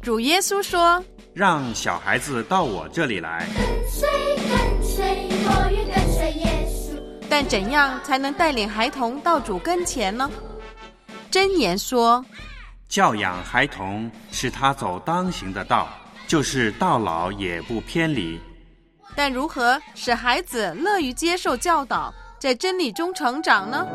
主耶稣说， 让小孩子到我这里来， 跟随我愿跟随耶稣。 但怎样才能带领孩童到主跟前呢？箴言说， 教养孩童，使他走当行的道，就是到老也不偏离。 但如何使孩子乐于接受教导，在真理中成长呢？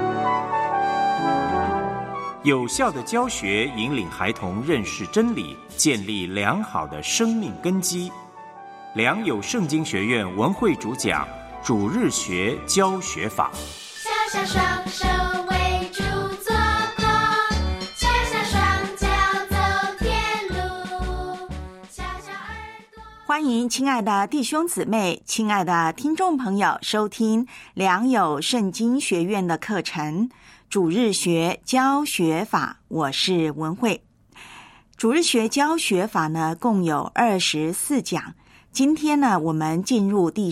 有效的教学引领孩童认识真理，建立良好的生命根基。良友圣经学院文慧主讲主日学教学法。 小小双手为主作工，小小双脚走天路，小小耳朵。 欢迎亲爱的弟兄姊妹、亲爱的听众朋友收听良友圣经学院的课程主日学教学法，我是文慧。主日学教学法呢，共有24讲。今天呢，我们进入第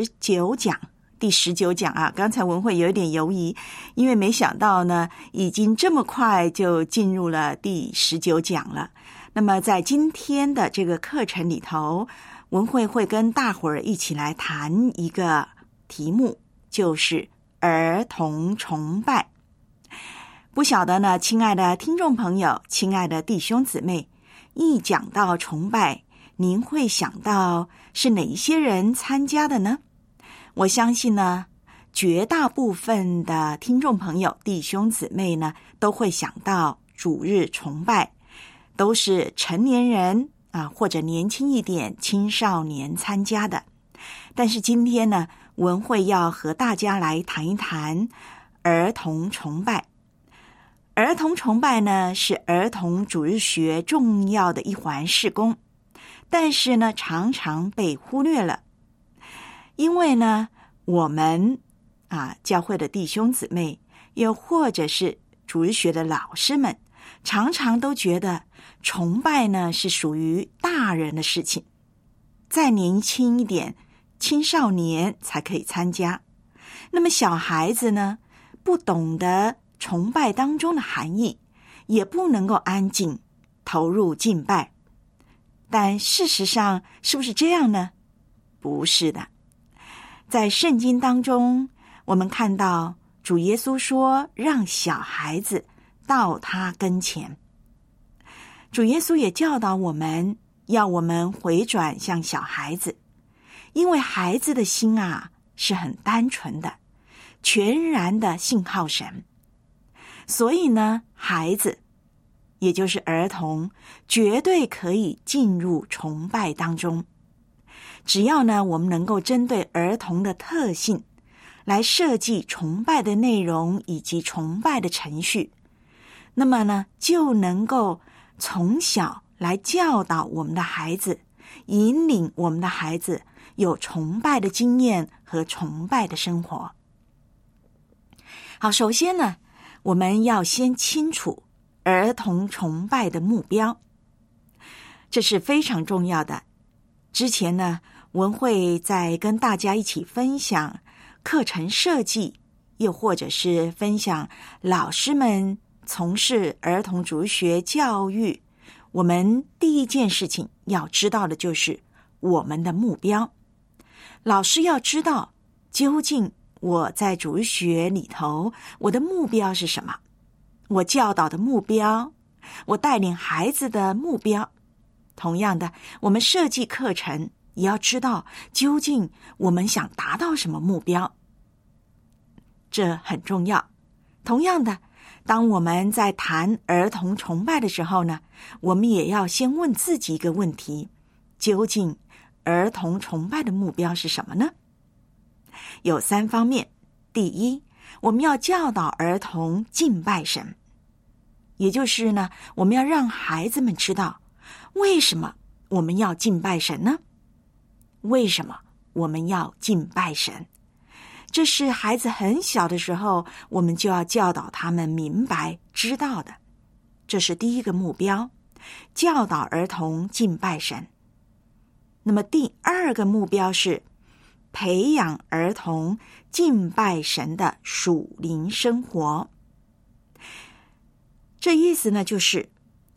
19讲。第19讲啊，刚才文慧有一点犹疑，因为没想到呢，已经这么快就进入了第19讲了。那么在今天的这个课程里头，文慧会跟大伙儿一起来谈一个题目，就是儿童崇拜。不晓得呢，亲爱的听众朋友，亲爱的弟兄姊妹，一讲到崇拜，您会想到是哪一些人参加的呢？我相信呢，绝大部分的听众朋友、弟兄姊妹呢，都会想到主日崇拜，都是成年人啊，或者年轻一点青少年参加的。但是今天呢，文慧要和大家来谈一谈儿童崇拜。儿童崇拜呢，是儿童主日学重要的一环事工，但是呢，常常被忽略了。因为呢，我们教会的弟兄姊妹，又或者是主日学的老师们，常常都觉得崇拜呢是属于大人的事情，再年轻一点，青少年才可以参加。那么小孩子呢，不懂得崇拜当中的含义，也不能够安静投入敬拜。但事实上是不是这样呢？不是的。在圣经当中，我们看到主耶稣说，让小孩子到他跟前。主耶稣也教导我们，要我们回转向小孩子，因为孩子的心是很单纯的，全然的信靠神。所以呢，孩子也就是儿童，绝对可以进入崇拜当中。只要呢，我们能够针对儿童的特性来设计崇拜的内容以及崇拜的程序，那么呢，就能够从小来教导我们的孩子，引领我们的孩子有崇拜的经验和崇拜的生活。好，首先呢，我们要先清楚儿童崇拜的目标，这是非常重要的。之前呢，文慧在跟大家一起分享课程设计，又或者是分享老师们从事儿童主日学教育，我们第一件事情要知道的就是我们的目标。老师要知道，究竟我在主日学里头，我的目标是什么？我教导的目标，我带领孩子的目标。同样的，我们设计课程也要知道究竟我们想达到什么目标，这很重要。同样的，当我们在谈儿童崇拜的时候呢，我们也要先问自己一个问题，究竟儿童崇拜的目标是什么呢？有3方面。第一，我们要教导儿童敬拜神，也就是呢，我们要让孩子们知道为什么我们要敬拜神呢？为什么我们要敬拜神？这是孩子很小的时候，我们就要教导他们明白知道的。这是第一个目标，教导儿童敬拜神。那么第2个目标是培养儿童敬拜神的属灵生活。这意思呢，就是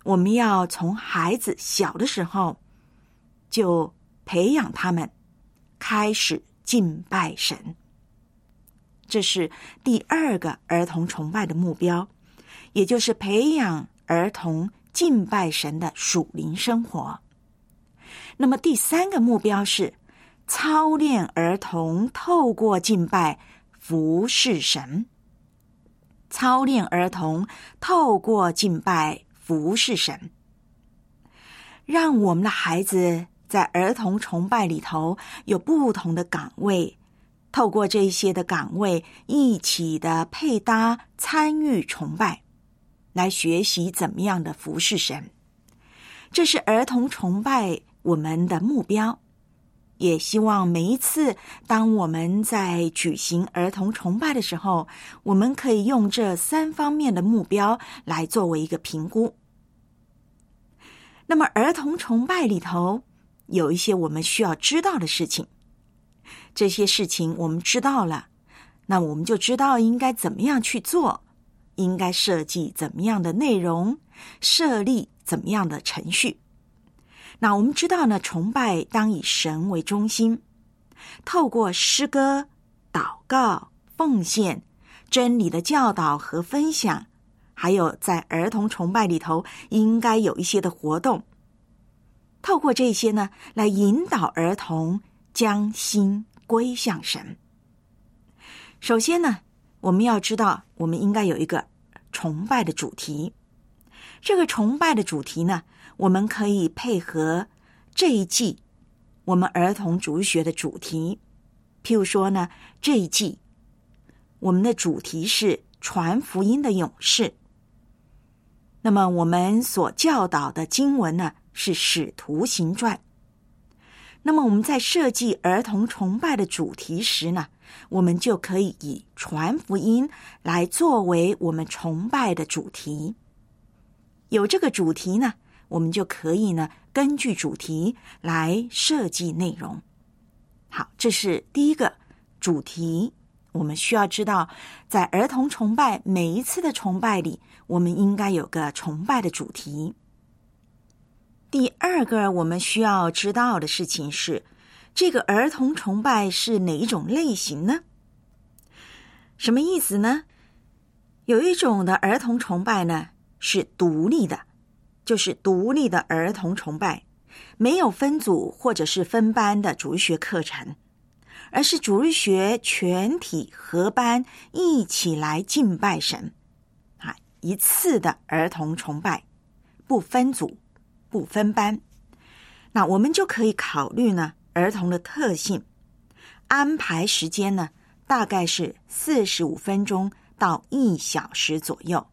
我们要从孩子小的时候就培养他们开始敬拜神。这是第二个儿童崇拜的目标，也就是培养儿童敬拜神的属灵生活。那么第三个目标是操练儿童透过敬拜服侍神。操练儿童透过敬拜服侍神，让我们的孩子在儿童崇拜里头有不同的岗位，透过这些的岗位一起的配搭参与崇拜，来学习怎么样的服侍神。这是儿童崇拜我们的目标，也希望每一次当我们在举行儿童崇拜的时候，我们可以用这三方面的目标来作为一个评估。那么儿童崇拜里头有一些我们需要知道的事情，这些事情我们知道了，那我们就知道应该怎么样去做，应该设计怎么样的内容，设立怎么样的程序。那我们知道呢，崇拜当以神为中心，透过诗歌、祷告、奉献、真理的教导和分享，还有在儿童崇拜里头应该有一些的活动，透过这些呢，来引导儿童将心归向神。首先呢，我们要知道我们应该有一个崇拜的主题。这个崇拜的主题呢，我们可以配合这一季我们儿童主日学的主题。譬如说呢，这一季我们的主题是传福音的勇士，那么我们所教导的经文呢是使徒行传。那么我们在设计儿童崇拜的主题时呢，我们就可以以传福音来作为我们崇拜的主题。有这个主题呢，我们就可以呢根据主题来设计内容。好，这是第一个主题。我们需要知道，在儿童崇拜每一次的崇拜里，我们应该有个崇拜的主题。第二个我们需要知道的事情是，这个儿童崇拜是哪一种类型呢？什么意思呢？有一种的儿童崇拜呢是独立的，就是独立的儿童崇拜，没有分组或者是分班的主日学课程，而是主日学全体合班一起来敬拜神，一次的儿童崇拜，不分组不分班。那我们就可以考虑呢儿童的特性，安排时间呢大概是45分钟到1小时左右。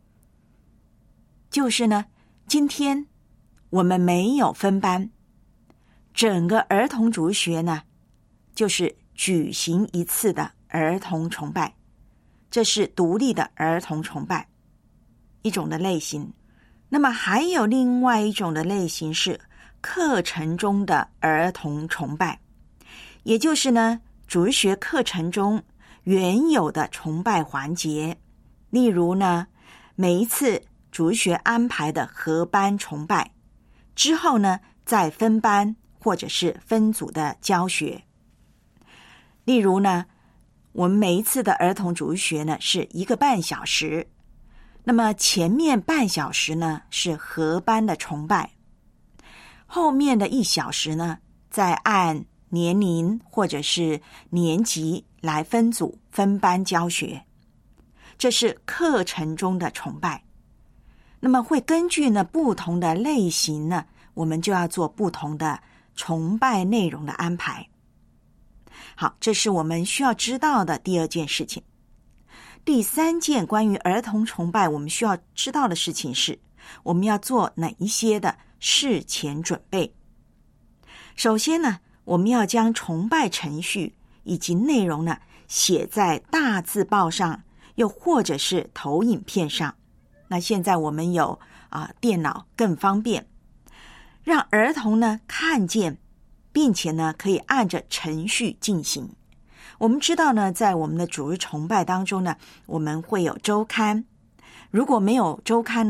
就是呢，今天我们没有分班，整个儿童主日学呢就是举行一次的儿童崇拜，这是独立的儿童崇拜一种的类型。那么还有另外一种的类型是课程中的儿童崇拜，也就是呢主日学课程中原有的崇拜环节，例如呢每一次主日学安排的合班崇拜之后呢再分班或者是分组的教学。例如呢我们每一次的儿童主日学呢是1个半小时，那么前面半小时呢是合班的崇拜，后面的1小时呢再按年龄或者是年级来分组分班教学，这是课程中的崇拜。那么会根据呢不同的类型呢，我们就要做不同的崇拜内容的安排。好，这是我们需要知道的第二件事情。第三件关于儿童崇拜我们需要知道的事情是，我们要做哪一些的事前准备。首先呢，我们要将崇拜程序以及内容呢写在大字报上，又或者是投影片上。那现在我们有电脑更方便，让儿童呢看见，并且呢可以按着程序进行。我们知道呢，在我们的主日崇拜当中呢，我们会有周刊，如果没有周刊呢，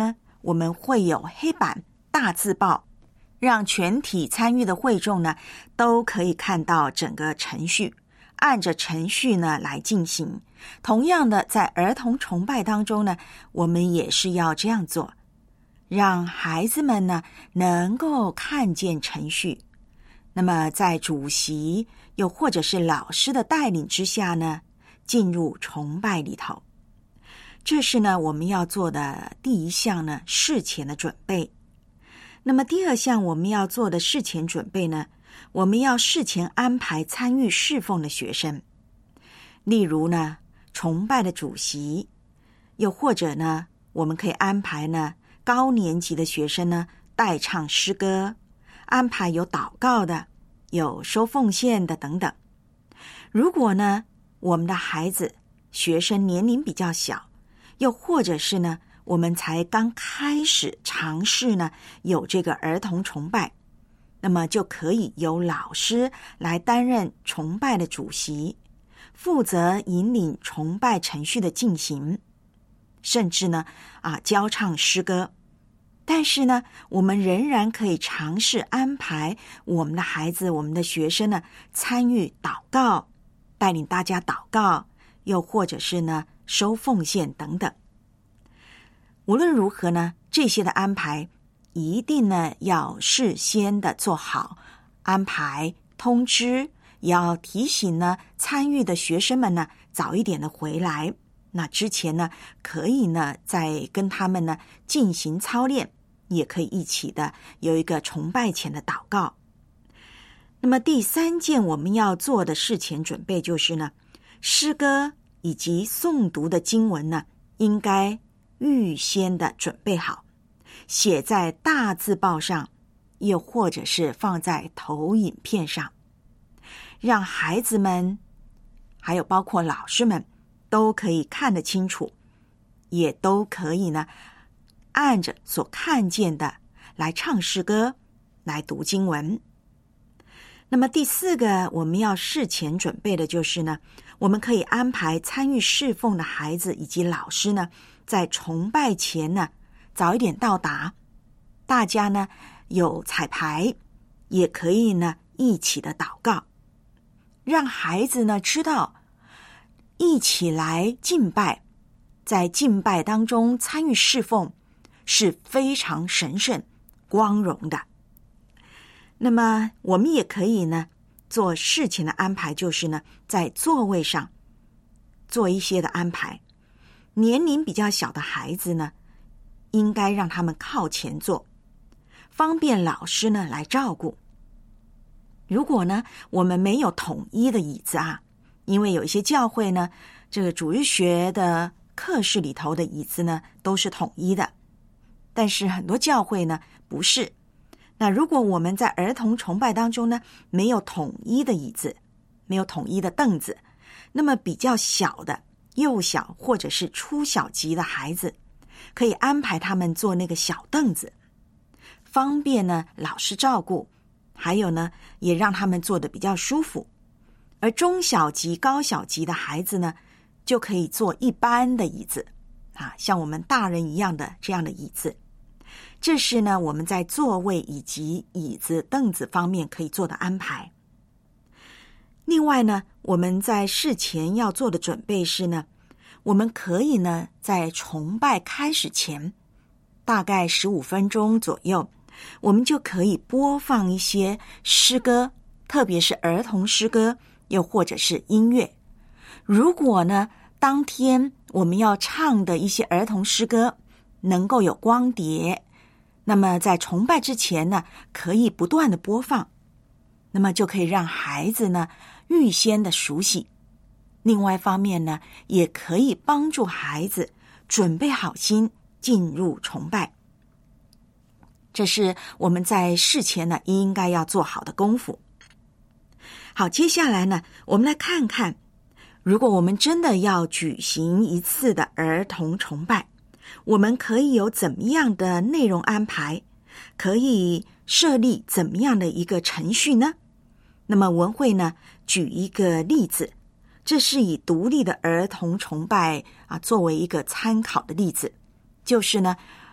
我们会有黑板大字报，让全体参与的会众呢都可以看到整个程序，按着程序呢来进行。同样的，在儿童崇拜当中呢，我们也是要这样做，让孩子们呢能够看见程序。那么在主席又或者是老师的带领之下呢，进入崇拜里头。这是呢我们要做的第一项呢，事前的准备。那么第二项我们要做的事前准备呢，我们要事前安排参与侍奉的学生。例如呢，崇拜的主席，又或者呢，我们可以安排呢高年级的学生呢代唱诗歌，安排有祷告的，有收奉献的等等。如果呢我们的孩子学生年龄比较小，又或者是呢我们才刚开始尝试呢有这个儿童崇拜，那么就可以由老师来担任崇拜的主席，负责引领崇拜程序的进行，甚至呢教唱诗歌。但是呢我们仍然可以尝试安排我们的孩子，我们的学生呢参与祷告，带领大家祷告，又或者是呢收奉献等等。无论如何呢，这些的安排一定呢要事先的做好安排，通知，也要提醒呢参与的学生们呢早一点的回来。那之前呢可以呢再跟他们呢进行操练，也可以一起的有一个崇拜前的祷告。那么第三件我们要做的事前准备就是呢，诗歌以及诵读的经文呢应该预先的准备好，写在大字报上，又或者是放在投影片上，让孩子们还有包括老师们都可以看得清楚，也都可以呢按着所看见的来唱诗歌，来读经文。那么第四个我们要事前准备的就是呢，我们可以安排参与侍奉的孩子以及老师呢在崇拜前呢早一点到达，大家呢有彩排，也可以呢一起的祷告，让孩子呢知道一起来敬拜，在敬拜当中参与侍奉是非常神圣光荣的。那么我们也可以呢做事前的安排，就是呢在座位上做一些的安排。年龄比较小的孩子呢应该让他们靠前坐，方便老师呢来照顾。如果呢我们没有统一的椅子因为有一些教会呢这个主日学的课室里头的椅子呢都是统一的，但是很多教会呢不是。那如果我们在儿童崇拜当中呢没有统一的椅子，没有统一的凳子，那么比较小的幼小或者是初小级的孩子，可以安排他们坐那个小凳子，方便呢老师照顾，还有呢也让他们坐得比较舒服。而中小级高小级的孩子呢就可以坐一般的椅子像我们大人一样的这样的椅子。这是呢我们在座位以及椅子凳子方面可以做的安排。另外呢我们在事前要做的准备是呢，我们可以呢在崇拜开始前大概15分钟左右，我们就可以播放一些诗歌，特别是儿童诗歌，又或者是音乐。如果呢当天我们要唱的一些儿童诗歌能够有光碟，那么在崇拜之前呢可以不断的播放，那么就可以让孩子呢预先的熟悉。另外一方面呢也可以帮助孩子准备好心进入崇拜。这是我们在事前呢应该要做好的功夫。好，接下来呢我们来看看，如果我们真的要举行一次的儿童崇拜，我们可以有怎么样的内容安排，可以设立怎么样的一个程序呢？那么文慧呢举一个例子，这是以独立的儿童崇拜作为一个参考的例子，就是呢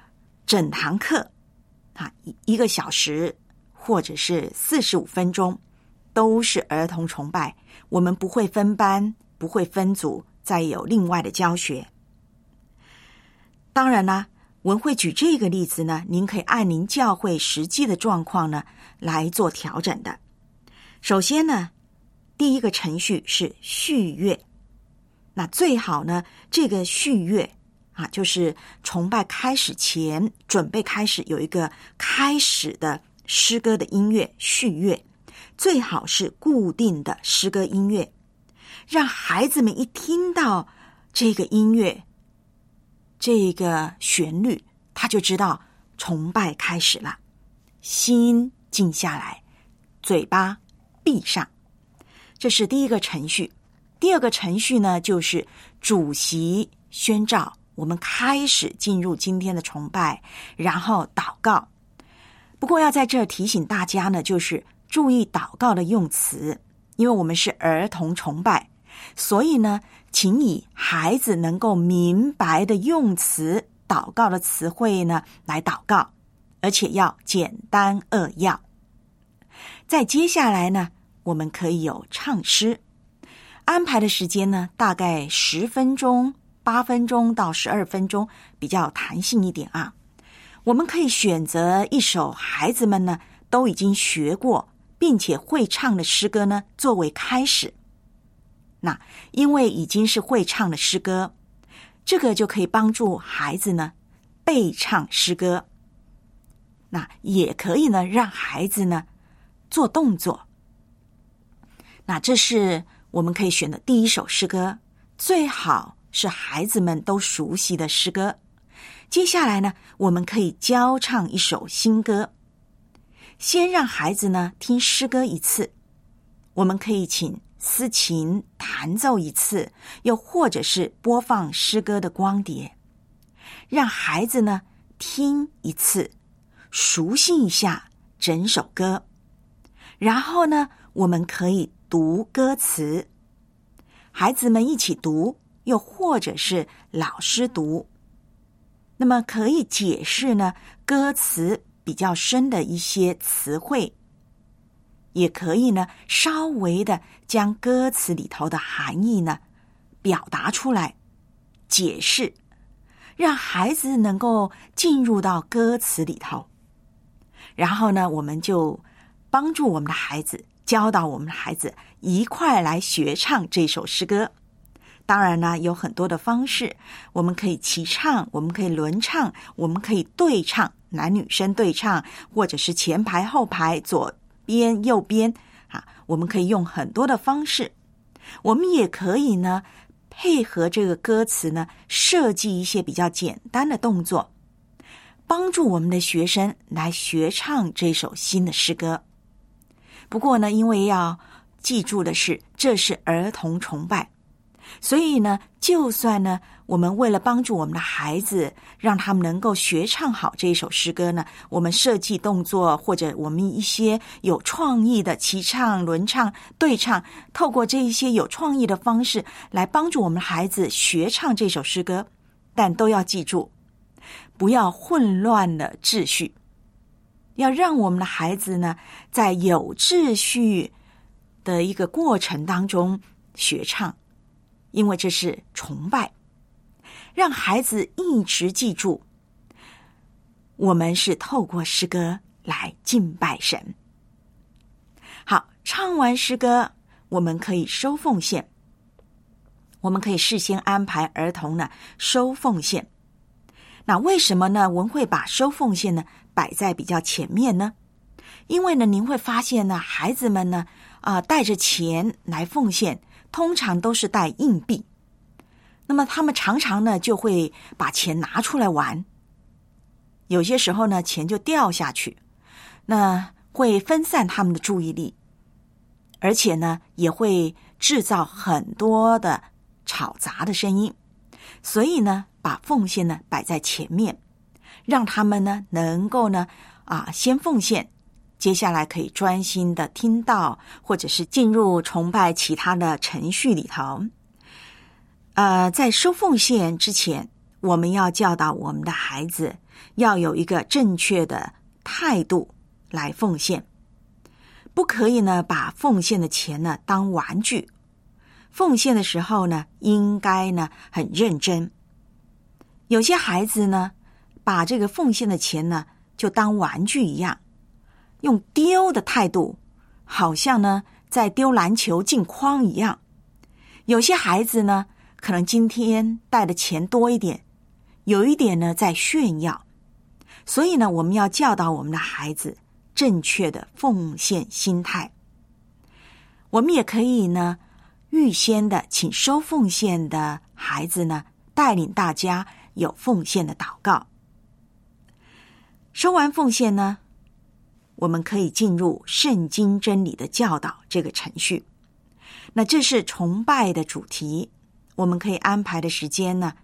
整堂课1个小时或者是45分钟都是儿童崇拜，我们不会分班，不会分组，再有另外的教学。当然啦，文慧举这个例子呢，您可以按您教会实际的状况呢来做调整的。首先呢，第一个程序是续乐。那最好呢，这个续乐就是崇拜开始前准备开始有一个开始的诗歌的音乐续乐，最好是固定的诗歌音乐，让孩子们一听到这个音乐这个旋律，他就知道崇拜开始了，心静下来，嘴巴闭上。这是第一个程序。第二个程序呢，就是主席宣召我们开始进入今天的崇拜，然后祷告。不过要在这儿提醒大家呢，就是注意祷告的用词，因为我们是儿童崇拜，所以呢，请以孩子能够明白的用词、祷告的词汇呢来祷告，而且要简单扼要。再接下来呢，我们可以有唱诗，安排的时间呢，大概10分钟、8分钟到12分钟，比较弹性一点啊。我们可以选择一首孩子们呢都已经学过并且会唱的诗歌呢作为开始。那因为已经是会唱的诗歌，这个就可以帮助孩子呢背唱诗歌。那也可以呢让孩子呢做动作。那这是我们可以选的第一首诗歌，最好是孩子们都熟悉的诗歌。接下来呢，我们可以教唱一首新歌，先让孩子呢听诗歌一次，我们可以请司琴弹奏一次，又或者是播放诗歌的光碟，让孩子呢听一次，熟悉一下整首歌。然后呢，我们可以读歌词，孩子们一起读，又或者是老师读。那么可以解释呢歌词比较深的一些词汇，也可以呢稍微的将歌词里头的含义呢表达出来，解释，让孩子能够进入到歌词里头。然后呢，我们就帮助我们的孩子，教导我们的孩子一块来学唱这首诗歌。当然呢，有很多的方式，我们可以齐唱，我们可以轮唱，我们可以对唱，男女生对唱，或者是前排后排，左边右边我们可以用很多的方式。我们也可以呢配合这个歌词呢设计一些比较简单的动作，帮助我们的学生来学唱这首新的诗歌。不过呢，因为要记住的是，这是儿童崇拜，所以呢，就算呢，我们为了帮助我们的孩子，让他们能够学唱好这一首诗歌呢，我们设计动作，或者我们一些有创意的齐唱、轮唱、对唱，透过这一些有创意的方式来帮助我们的孩子学唱这首诗歌，但都要记住，不要混乱了秩序，要让我们的孩子呢，在有秩序的一个过程当中学唱。因为这是崇拜，让孩子一直记住，我们是透过诗歌来敬拜神。好，唱完诗歌，我们可以收奉献，我们可以事先安排儿童呢收奉献。那为什么呢？文会把收奉献呢摆在比较前面呢？因为呢，您会发现呢，孩子们呢带着钱来奉献，通常都是带硬币，那么他们常常呢就会把钱拿出来玩，有些时候呢钱就掉下去，那会分散他们的注意力，而且呢也会制造很多的吵杂的声音。所以呢把奉献呢摆在前面，让他们呢能够呢先奉献，接下来可以专心的听到，或者是进入崇拜其他的程序里头。在收奉献之前， 我们要教导我们的孩子要有一个正确的态度来奉献，不可以呢把奉献的钱呢当玩具。奉献的时候呢，应该呢很认真。有些孩子呢，把这个奉献的钱呢就当玩具一样，用丢的态度，好像呢在丢篮球进筐一样。有些孩子呢，可能今天带的钱多一点，有一点呢在炫耀。所以呢，我们要教导我们的孩子正确的奉献心态。我们也可以呢预先的请收奉献的孩子呢带领大家有奉献的祷告。收完奉献呢，我们可以进入圣经真理的教导这个程序。那这是崇拜的主题，我们可以安排的时间呢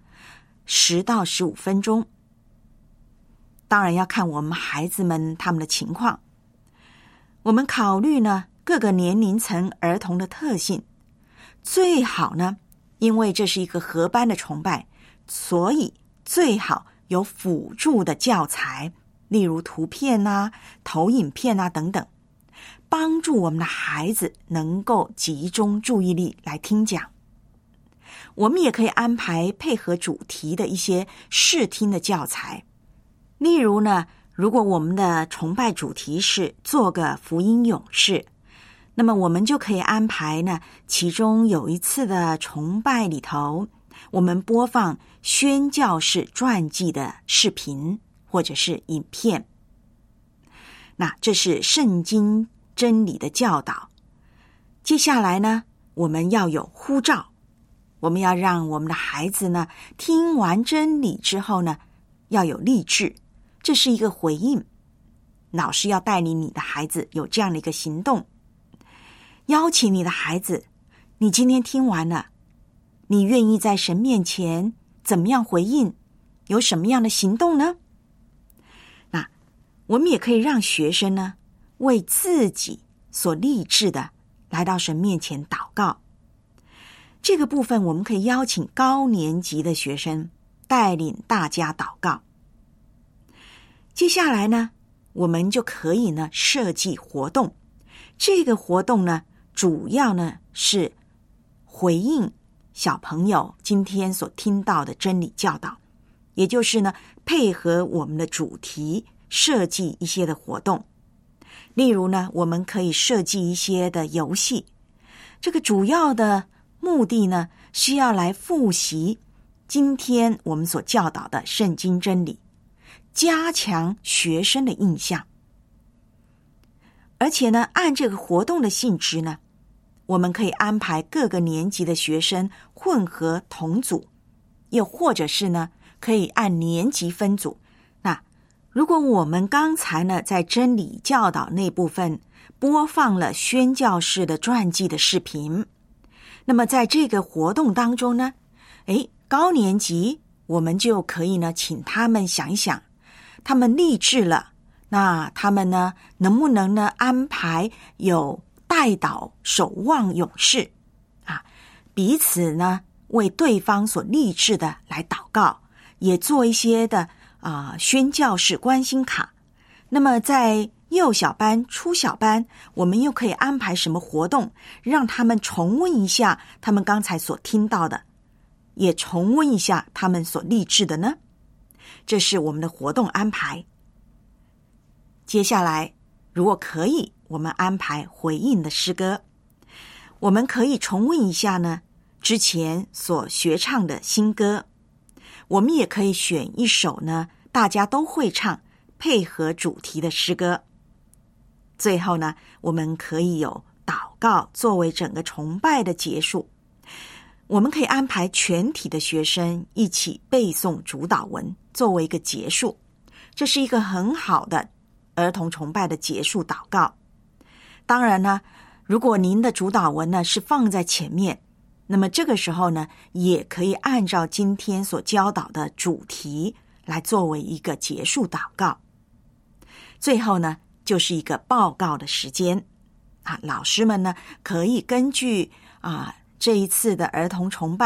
10到15分钟。当然要看我们孩子们他们的情况。我们考虑呢各个年龄层儿童的特性，最好呢，因为这是一个合班的崇拜，所以最好有辅助的教材，例如图片啊、投影片啊等等，帮助我们的孩子能够集中注意力来听讲。我们也可以安排配合主题的一些视听的教材，例如呢，如果我们的崇拜主题是做个福音勇士，那么我们就可以安排呢，其中有一次的崇拜里头，我们播放宣教士传记的视频或者是影片。那这是圣经真理的教导。接下来呢，我们要有呼召，我们要让我们的孩子呢，听完真理之后呢，要有立志，这是一个回应。老师要带领你的孩子有这样的一个行动，邀请你的孩子，你今天听完了，你愿意在神面前怎么样回应，有什么样的行动呢？那我们也可以让学生呢，为自己所立志的来到神面前祷告。这个部分我们可以邀请高年级的学生带领大家祷告。接下来呢，我们就可以呢设计活动。这个活动呢，主要呢是回应小朋友今天所听到的真理教导，也就是呢配合我们的主题设计一些的活动。例如呢，我们可以设计一些的游戏，这个主要的目的呢是要来复习今天我们所教导的圣经真理，加强学生的印象。而且呢，按这个活动的性质呢，我们可以安排各个年级的学生混合同组，又或者是呢，可以按年级分组。那如果我们刚才呢，在真理教导那部分播放了宣教士的传记的视频，那么在这个活动当中呢，高年级我们就可以呢，请他们想一想，他们立志了，那他们呢，能不能呢安排有代祷守望勇士啊，彼此呢为对方所立志的来祷告，也做一些的宣教士关心卡。那么在幼小班、初小班，我们又可以安排什么活动，让他们重温一下他们刚才所听到的，也重温一下他们所立志的呢？这是我们的活动安排。接下来，如果可以，我们安排回应的诗歌。我们可以重温一下呢之前所学唱的新歌，我们也可以选一首呢大家都会唱，配合主题的诗歌。最后呢，我们可以有祷告作为整个崇拜的结束。我们可以安排全体的学生一起背诵主祷文作为一个结束，这是一个很好的儿童崇拜的结束祷告。当然呢，如果您的主祷文呢是放在前面，那么这个时候呢，也可以按照今天所教导的主题来作为一个结束祷告。最后呢，就是一个报告的时间老师们呢可以根据这一次的儿童崇拜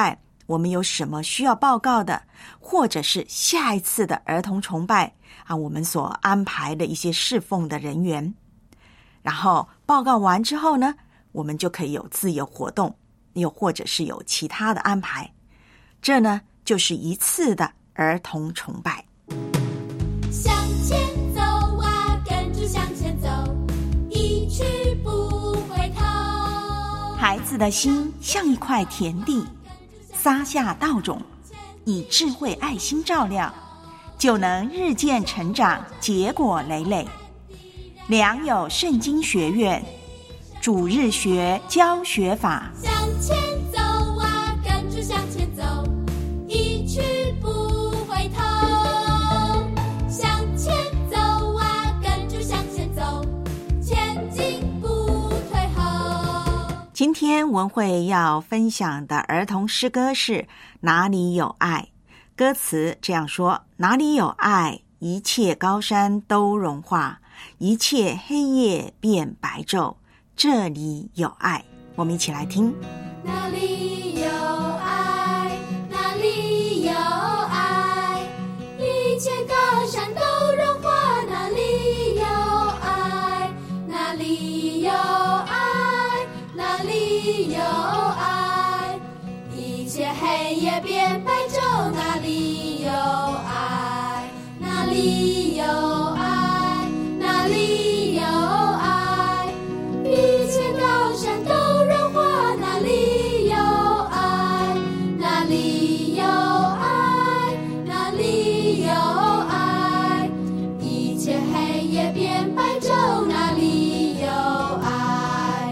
我们有什么需要报告的，或者是下一次的儿童崇拜我们所安排的一些侍奉的人员。然后报告完之后呢，我们就可以有自由活动，又或者是有其他的安排。这呢，就是一次的儿童崇拜。 向前走啊，跟着向前走，一去不回头。 孩子的心像一块田地，撒下稻种，以智慧爱心照料，就能日渐成长，结果累累。良友圣经学院主日学教学法。 向前走啊，跟着向前走，一去不回头。向前走啊，跟着向前走，前进不退后。 今天文慧要分享的儿童诗歌是哪里有爱。歌词这样说：哪里有爱，一切高山都融化，一切黑夜变白昼，这里有爱。我们一起来听。 哪里有爱，哪里有爱，一切高山都融化。哪里有爱，哪里有爱，哪里有爱，一切黑夜变白昼。哪里有爱，哪里有爱，哪里有爱，一切高山都融化。哪里有爱，哪里有爱，哪里有爱，一切黑夜变白昼。哪里有爱，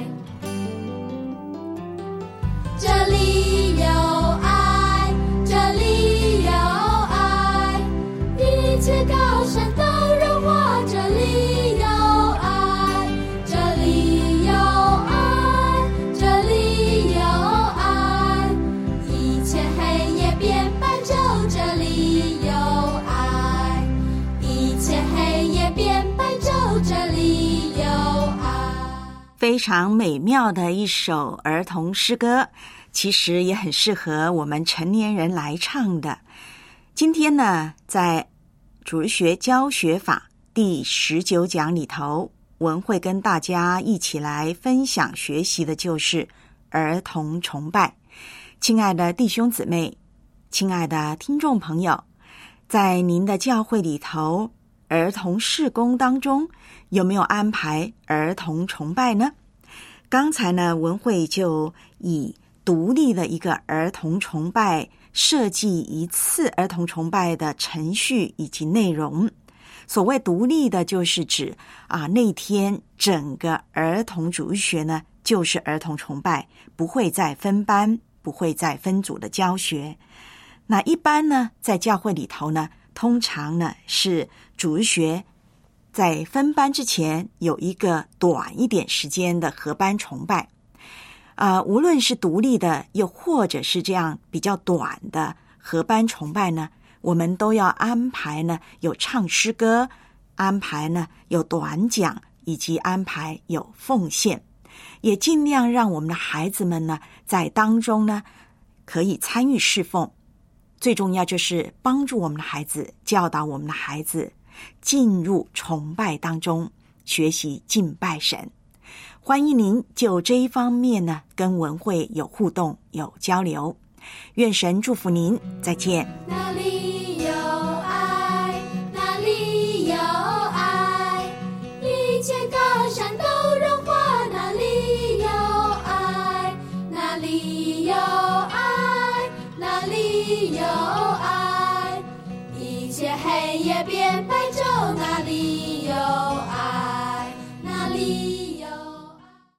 这里有爱，这里有爱，一切高山都融化。这里有爱，这里有爱，这里有爱，一切黑夜变白昼。这里有爱，一切黑夜变白昼。这里有爱。 非常美妙的一首儿童诗歌，其实也很适合我们成年人来唱的。今天呢，在主日学教学法第19讲里头，文慧跟大家一起来分享学习的就是儿童崇拜。亲爱的弟兄姊妹，亲爱的听众朋友，在您的教会里头，儿童事工当中有没有安排儿童崇拜呢？刚才呢，文慧就以独立的一个儿童崇拜设计一次儿童崇拜的程序以及内容。所谓独立的，就是指那天整个儿童主日学呢，就是儿童崇拜，不会再分班，不会再分组的教学。那一般呢，在教会里头呢，通常呢是主日学在分班之前有一个短一点时间的合班崇拜。无论是独立的，又或者是这样比较短的合班崇拜呢，我们都要安排呢有唱诗歌，安排呢有短讲，以及安排有奉献，也尽量让我们的孩子们呢在当中呢可以参与侍奉。最重要就是帮助我们的孩子，教导我们的孩子进入崇拜当中，学习敬拜神。欢迎您就这一方面呢跟文慧有互动，有交流。愿神祝福您，再见。 哪里有爱，哪里有爱，一切高山都融化。哪里有爱，哪里有爱，哪里有爱，一切黑夜变白